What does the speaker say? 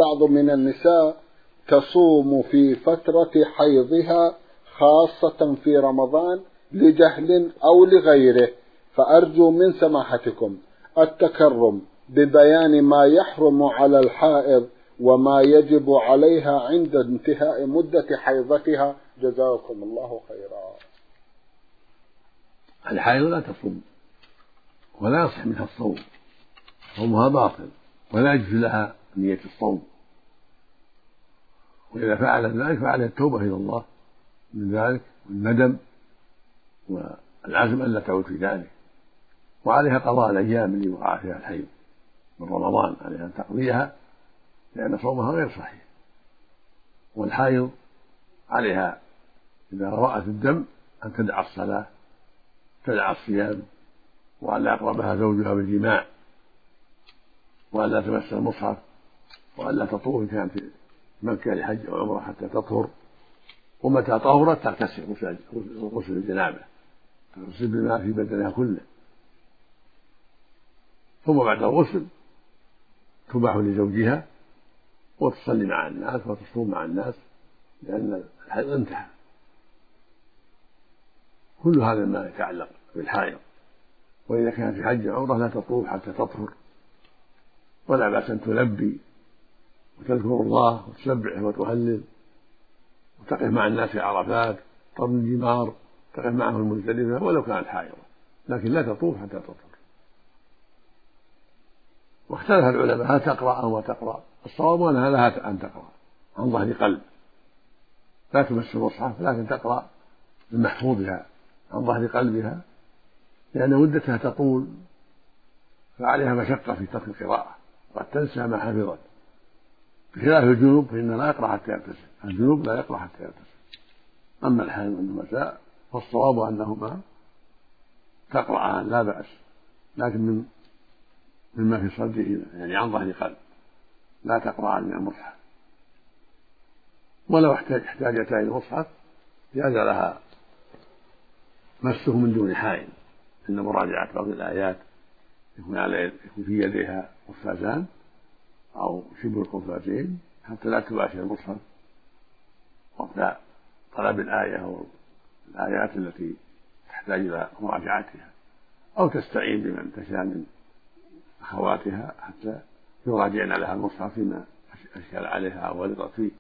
بعض من النساء تصوم في فترة حيضها خاصة في رمضان لجهل أو لغيره، فأرجو من سماحتكم التكرم ببيان ما يحرم على الحائض وما يجب عليها عند انتهاء مدة حيضتها، جزاكم الله خيرا. الحائض لا تصوم ولا يصح منها الصوم، صومها باطل ولا يجوز لها نية الصوم، وإذا فعلت ذلك فعلها التوبة إلى الله من ذلك والندم والعزم ألا تعود في ذلك، وعليها قضاء الأيام اللي وقع فيها الحيض من رمضان، عليها أن تقضيها لأن صومها غير صحيح. والحائض عليها إذا رأت الدم أن تدع الصلاة، تدع الصيام، وألا يقربها زوجها بالجماع، وألا تمس المصحف، وألا تطوف إن كانت في مكة لحج أو عمرة حتى تطهر، ومتى طهرت تغتسل غسل الجنابة، تغتسل بالماء في بدنها كله، ثم بعد الغسل تباح لزوجها وتصلي مع الناس وتصوم مع الناس لأن الحيض انتهى. كل هذا ما يتعلق بالحائض. وإذا كانت في حج عمرة لا تطوف حتى تطهر، ولا بأس أن تلبي وتذكر الله وتسبح وتهلل وتقف مع الناس في عرفات، ترمي الجمار، تقف معهم المزدلفة ولو كانت حائضة، لكن لا تطوف حتى تطهر. واختلف العلماء هل تقرأ أو ما تقرأ، الصواب أنها لها أن تقرأ عن ظهر قلب، لا تمس المصحف، لكن تقرأ من محفوظها عن ظهر قلبها، لأن مدتها تطول فعليها مشقة في ترك القراءة، قد تنسى ما حفظت، بخلاف الجنوب فإنه لا يقرأ حتى يغتسل، الجنوب لا يقرأ حتى يغتسل. أما الحائض والنساء فالصواب أنهما تقرأ لا بأس، لكن مما في صدره يعني عن ظهر قلب، لا تقرأ من المصحف. ولو احتاجتا إلى المصحف جاز لها مسه من دون حائل، إن مراجعة بعض الآيات يكون في يديها قفازان أو شبه القفازين حتى لا تباشر المصحف وقت طلب الآية أو الآيات التي تحتاج إلى مراجعتها، أو تستعين بمن تشاء من أخواتها حتى يراجعن لها المصحف فيما أشكل عليها أو ورطت فيه.